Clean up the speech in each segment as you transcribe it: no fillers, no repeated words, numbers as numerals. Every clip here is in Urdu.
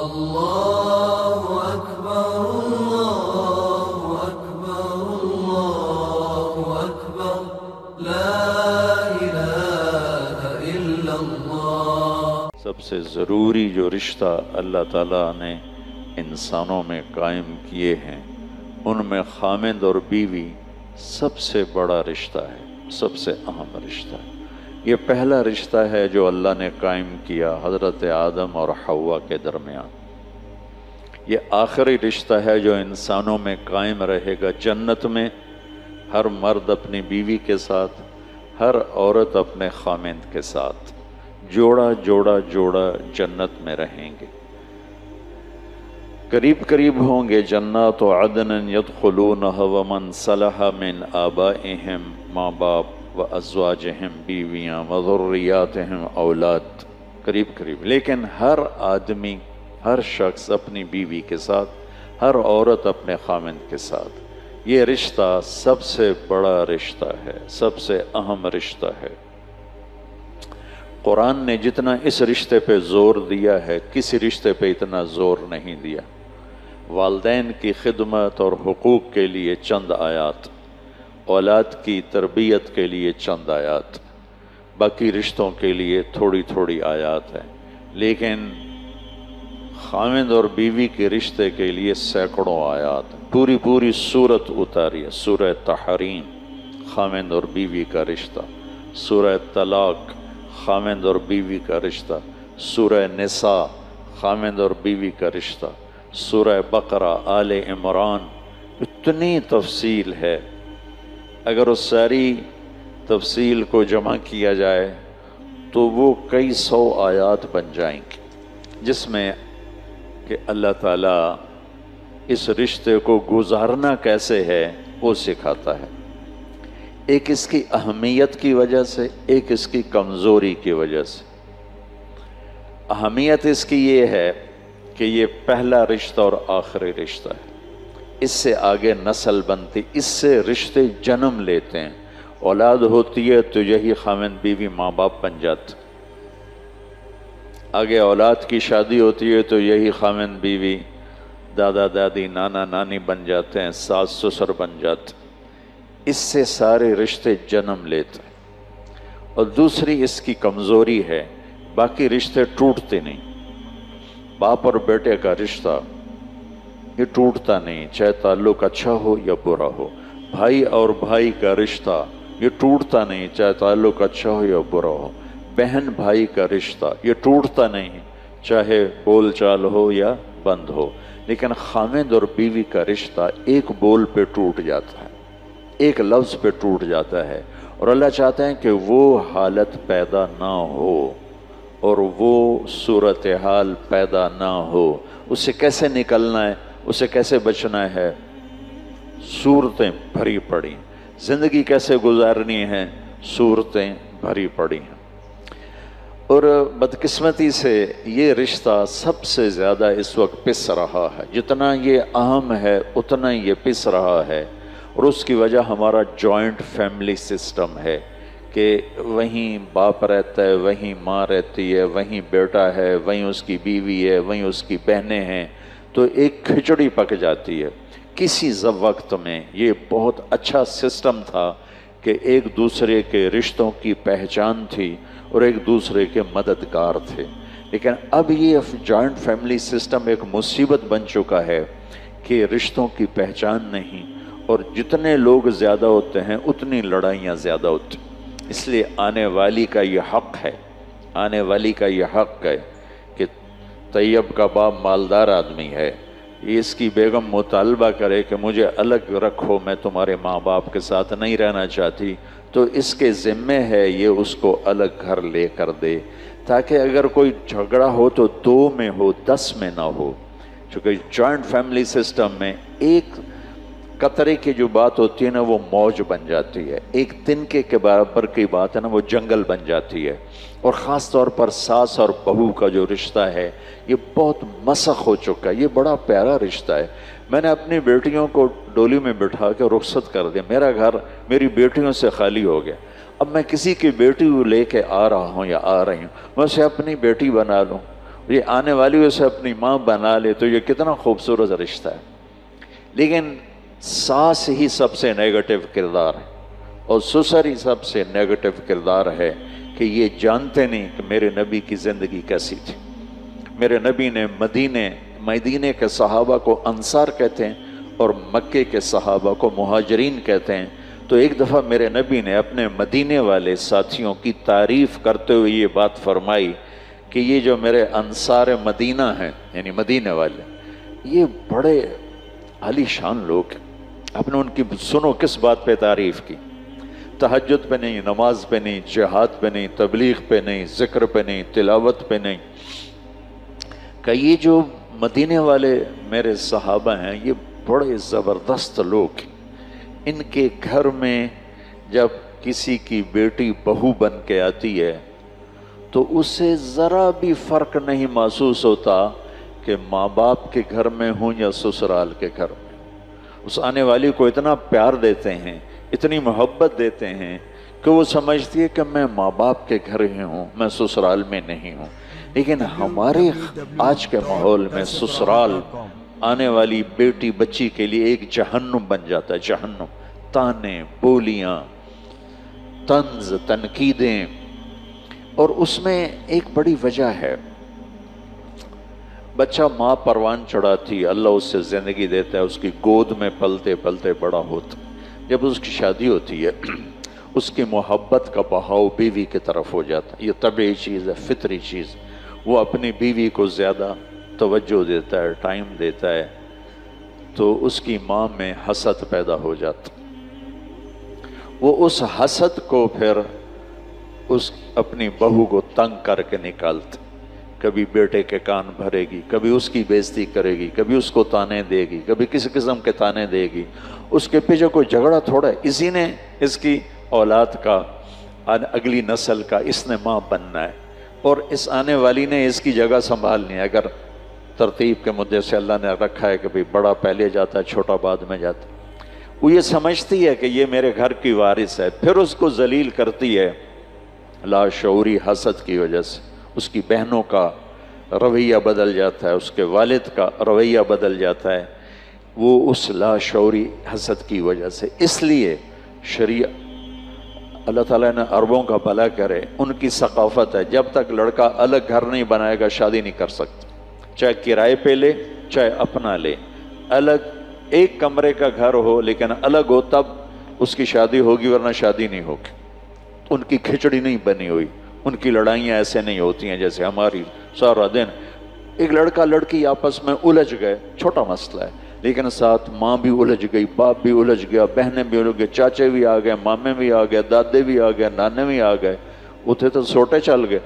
اللہ اکبر اللہ اکبر اللہ اکبر لا الہ الا اللہ۔ سب سے ضروری جو رشتہ اللہ تعالیٰ نے انسانوں میں قائم کیے ہیں ان میں خامند اور بیوی سب سے بڑا رشتہ ہے، سب سے اہم رشتہ ہے۔ یہ پہلا رشتہ ہے جو اللہ نے قائم کیا حضرت آدم اور حوا کے درمیان۔ یہ آخری رشتہ ہے جو انسانوں میں قائم رہے گا جنت میں، ہر مرد اپنی بیوی کے ساتھ، ہر عورت اپنے خامند کے ساتھ، جوڑا جوڑا جوڑا جنت میں رہیں گے، قریب قریب ہوں گے۔ جنات عدن یدخلونها ومن صلح من آبائہم، ماں باپ و ازواجہم، بیویاں و ذریاتہم، اولاد، قریب قریب۔ لیکن ہر آدمی، ہر شخص اپنی بیوی کے ساتھ، ہر عورت اپنے خامند کے ساتھ۔ یہ رشتہ سب سے بڑا رشتہ ہے، سب سے اہم رشتہ ہے۔ قرآن نے جتنا اس رشتے پہ زور دیا ہے کسی رشتے پہ اتنا زور نہیں دیا۔ والدین کی خدمت اور حقوق کے لیے چند آیات، اولاد کی تربیت کے لیے چند آیات، باقی رشتوں کے لیے تھوڑی تھوڑی آیات ہیں، لیکن خامند اور بیوی کے رشتے کے لیے سینکڑوں آیات، پوری پوری سورت اتاری ہے۔ سورہ تحریم خامند اور بیوی کا رشتہ، سورہ طلاق خامند اور بیوی کا رشتہ، سورہ نساء خامند اور بیوی کا رشتہ، سورہ بقرہ، آل عمران، اتنی تفصیل ہے۔ اگر اس ساری تفصیل کو جمع کیا جائے تو وہ کئی سو آیات بن جائیں گی، جس میں کہ اللہ تعالیٰ اس رشتے کو گزارنا کیسے ہے وہ سکھاتا ہے۔ ایک اس کی اہمیت کی وجہ سے، ایک اس کی کمزوری کی وجہ سے۔ اہمیت اس کی یہ ہے کہ یہ پہلا رشتہ اور آخری رشتہ ہے، اس سے آگے نسل بنتی، اس سے رشتے جنم لیتے ہیں۔ اولاد ہوتی ہے تو یہی خامند بیوی ماں باپ بن جاتے، آگے اولاد کی شادی ہوتی ہے تو یہی خامند بیوی دادا دادی نانا نانی بن جاتے ہیں، ساس سسر بن جاتے ہیں۔ اس سے سارے رشتے جنم لیتے ہیں۔ اور دوسری اس کی کمزوری ہے، باقی رشتے ٹوٹتے نہیں۔ باپ اور بیٹے کا رشتہ یہ ٹوٹتا نہیں، چاہے تعلق اچھا ہو یا برا ہو۔ بھائی اور بھائی کا رشتہ یہ ٹوٹتا نہیں، چاہے تعلق اچھا ہو یا برا ہو۔ بہن بھائی کا رشتہ یہ ٹوٹتا نہیں، چاہے بول چال ہو یا بند ہو۔ لیکن خامند اور بیوی کا رشتہ ایک بول پہ ٹوٹ جاتا ہے، ایک لفظ پہ ٹوٹ جاتا ہے، اور اللہ چاہتے ہیں کہ وہ حالت پیدا نہ ہو اور وہ صورتحال پیدا نہ ہو۔ اس سے کیسے نکلنا ہے، اسے کیسے بچنا ہے؟ صورتیں بھری پڑی، زندگی کیسے گزارنی ہے، صورتیں بھری پڑی ہیں۔ اور بدقسمتی سے یہ رشتہ سب سے زیادہ اس وقت پس رہا ہے، جتنا یہ اہم ہے اتنا یہ پس رہا ہے۔ اور اس کی وجہ ہمارا جوائنٹ فیملی سسٹم ہے کہ وہیں باپ رہتا ہے، وہیں ماں رہتی ہے، وہیں بیٹا ہے، وہیں اس کی بیوی ہے، وہیں اس کی بہنیں ہیں، تو ایک کھچڑی پک جاتی ہے۔ کسی وقت میں یہ بہت اچھا سسٹم تھا کہ ایک دوسرے کے رشتوں کی پہچان تھی اور ایک دوسرے کے مددگار تھے، لیکن اب یہ جوائنٹ فیملی سسٹم ایک مصیبت بن چکا ہے کہ رشتوں کی پہچان نہیں، اور جتنے لوگ زیادہ ہوتے ہیں اتنی لڑائیاں زیادہ ہوتی ہیں۔ اس لیے آنے والی کا یہ حق ہے، آنے والی کا یہ حق ہے کہ طیب کا باپ مالدار آدمی ہے، اس کی بیگم مطالبہ کرے کہ مجھے الگ رکھو، میں تمہارے ماں باپ کے ساتھ نہیں رہنا چاہتی، تو اس کے ذمے ہے یہ اس کو الگ گھر لے کر دے، تاکہ اگر کوئی جھگڑا ہو تو 2 میں ہو، 10 میں نہ ہو۔ چونکہ جوائنٹ فیملی سسٹم میں ایک قطرے کی جو بات ہوتی ہے نا وہ موج بن جاتی ہے، ایک تنکے کے برابر کی بات ہے نا وہ جنگل بن جاتی ہے۔ اور خاص طور پر ساس اور بہو کا جو رشتہ ہے یہ بہت مسخ ہو چکا ہے، یہ بڑا پیارا رشتہ ہے۔ میں نے اپنی بیٹیوں کو ڈولی میں بٹھا کے رخصت کر دیا، میرا گھر میری بیٹیوں سے خالی ہو گیا۔ اب میں کسی کی بیٹی کو لے کے آ رہا ہوں یا آ رہی ہوں، میں اسے اپنی بیٹی بنا لوں، یہ آنے والی اسے اپنی ماں بنا لے تو یہ کتنا خوبصورت رشتہ ہے. لیکن ساس ہی سب سے نیگیٹو کردار ہے اور سسر ہی سب سے نیگیٹو کردار ہے کہ یہ جانتے نہیں کہ میرے نبی کی زندگی کیسی تھی. میرے نبی نے مدینے کے صحابہ کو انصار کہتے ہیں اور مکے کے صحابہ کو مہاجرین کہتے ہیں. تو ایک دفعہ میرے نبی نے اپنے مدینے والے ساتھیوں کی تعریف کرتے ہوئے یہ بات فرمائی کہ یہ جو میرے انصار مدینہ ہیں یعنی مدینے والے یہ بڑے عالی شان لوگ ہیں. آپ نے ان کی سنو کس بات پہ تعریف کی. تہجد پہ نہیں، نماز پہ نہیں، جہاد پہ نہیں، تبلیغ پہ نہیں، ذکر پہ نہیں، تلاوت پہ نہیں. کہ یہ جو مدینے والے میرے صحابہ ہیں یہ بڑے زبردست لوگ ہیں. ان کے گھر میں جب کسی کی بیٹی بہو بن کے آتی ہے تو اسے ذرا بھی فرق نہیں محسوس ہوتا کہ ماں باپ کے گھر میں ہوں یا سسرال کے گھر میں. اس آنے والی کو اتنا پیار دیتے ہیں، اتنی محبت دیتے ہیں کہ وہ سمجھتی ہے کہ میں ماں باپ کے گھر ہی ہوں، میں سسرال میں نہیں ہوں. لیکن ہمارے آج کے ماحول میں سسرال آنے والی بیٹی بچی کے لیے ایک جہنم بن جاتا ہے. جہنم، تانے، بولیاں، طنز، تنقیدیں. اور اس میں ایک بڑی وجہ ہے، بچہ ماں پروان چڑھاتی، اللہ اس سے زندگی دیتا ہے، اس کی گود میں پلتے پلتے بڑا ہوتا. جب اس کی شادی ہوتی ہے اس کی محبت کا بہاؤ بیوی کی طرف ہو جاتا ہے. یہ طبعی چیز ہے، فطری چیز. وہ اپنی بیوی کو زیادہ توجہ دیتا ہے، ٹائم دیتا ہے. تو اس کی ماں میں حسد پیدا ہو جاتا. وہ اس حسد کو پھر اپنی بہو کو تنگ کر کے نکالتے. کبھی بیٹے کے کان بھرے گی، کبھی اس کی بےزتی کرے گی، کبھی اس کو تانے دے گی، کبھی کسی قسم کے تانے دے گی. اس کے پیچھے کوئی جھگڑا تھوڑا ہے، اسی نے اس کی اولاد کا، اگلی نسل کا اس نے ماں بننا ہے اور اس آنے والی نے اس کی جگہ سنبھالنی ہے. اگر ترتیب کے مدعے سے اللہ نے رکھا ہے کہ بھئی بڑا پہلے جاتا ہے چھوٹا بعد میں جاتا ہے، وہ یہ سمجھتی ہے کہ یہ میرے گھر کی وارث ہے. پھر اس کو ذلیل کرتی ہے لاشعوری حسد کی وجہ سے. اس کی بہنوں کا رویہ بدل جاتا ہے، اس کے والد کا رویہ بدل جاتا ہے، وہ اس لاشعوری حسد کی وجہ سے. اس لیے اللہ تعالیٰ نے عربوں کا بھلا کرے، ان کی ثقافت ہے جب تک لڑکا الگ گھر نہیں بنائے گا شادی نہیں کر سکتا. چاہے کرائے پہ لے چاہے اپنا لے، الگ ایک کمرے کا گھر ہو لیکن الگ ہو تب اس کی شادی ہوگی، ورنہ شادی نہیں ہوگی. ان کی کھچڑی نہیں بنی ہوئی، ان کی لڑائیاں ایسے نہیں ہوتی ہیں جیسے ہماری. سارا دن ایک لڑکا لڑکی آپس میں الجھ گئے، چھوٹا مسئلہ ہے، لیکن ساتھ ماں بھی الجھ گئی، باپ بھی الجھ گیا، بہنیں بھی الجھ گئے، چاچے بھی آ گئے، مامے بھی آ گئے، دادے بھی آ گئے، نانے بھی آ گئے، اتنے تو سوٹے چل گئے.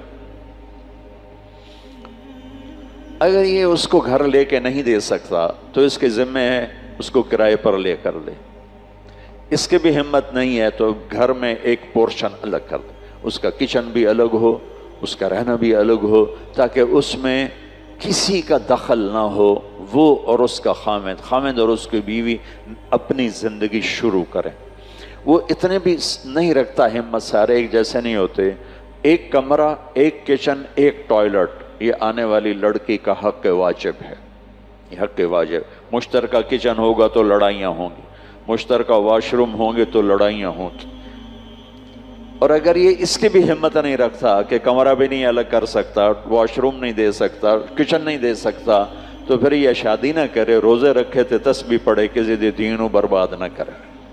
اگر یہ اس کو گھر لے کے نہیں دے سکتا تو اس کے ذمہ ہے اس کو کرائے پر لے کر دے. اس کے بھی ہمت نہیں ہے تو گھر میں ایک پورشن الگ کر دے، اس کا کچن بھی الگ ہو، اس کا رہنا بھی الگ ہو، تاکہ اس میں کسی کا دخل نہ ہو. وہ اور اس کا خامد اور اس کی بیوی اپنی زندگی شروع کریں. وہ اتنے بھی نہیں رکھتا ہمت، سارے ایک جیسے نہیں ہوتے. ایک کمرہ، ایک کچن، ایک ٹوائلٹ، یہ آنے والی لڑکی کا حق واجب ہے. یہ حق واجب. مشترکہ کچن ہوگا تو لڑائیاں ہوں گی، مشترکہ واش روم ہوں گے تو لڑائیاں ہوں گی. اور اگر یہ اس کی بھی ہمت نہیں رکھتا کہ کمرہ بھی نہیں الگ کر سکتا، واش روم نہیں دے سکتا، کچن نہیں دے سکتا، تو پھر یہ شادی نہ کرے، روزے رکھے تھے تسبیح پڑھے، کسی دے دینوں برباد نہ کرے.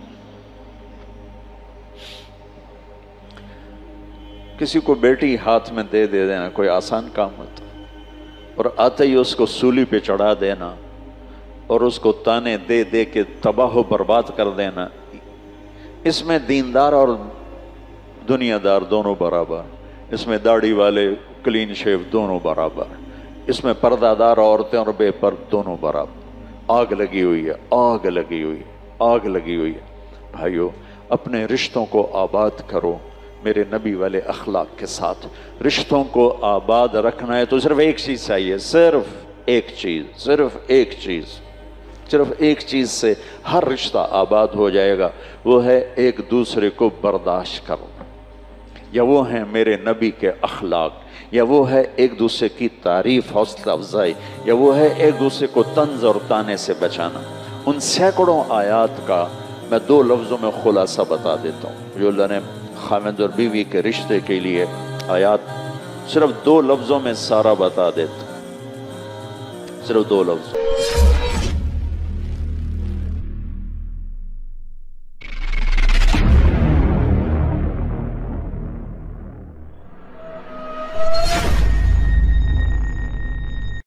کسی کو بیٹی ہاتھ میں دے دینا کوئی آسان کام ہوتا، اور آتے ہی اس کو سولی پہ چڑھا دینا اور اس کو تانے دے دے کے تباہ و برباد کر دینا، اس میں دیندار اور دنیا دار دونوں برابر، اس میں داڑھی والے کلین شیو دونوں برابر، اس میں پردہ دار عورتیں اور بے پرد دونوں برابر. آگ لگی ہوئی ہے، آگ لگی ہوئی ہے، آگ لگی ہوئی ہے. بھائیو، اپنے رشتوں کو آباد کرو میرے نبی والے اخلاق کے ساتھ. رشتوں کو آباد رکھنا ہے تو صرف ایک چیز چاہیے، صرف ایک چیز، صرف ایک چیز، صرف ایک چیز سے ہر رشتہ آباد ہو جائے گا. وہ ہے ایک دوسرے کو برداشت کرو، یا وہ ہیں میرے نبی کے اخلاق، یا وہ ہے ایک دوسرے کی تعریف حوصلہ افزائی، یا وہ ہے ایک دوسرے کو طنز اور طعنے سے بچانا؟ ان سینکڑوں آیات کا میں 2 لفظوں میں خلاصہ بتا دیتا ہوں جو اللہ نے خاوند اور بیوی کے رشتے کے لیے آیات صرف 2 لفظوں میں سارا بتا دیتا، صرف 2 لفظ۔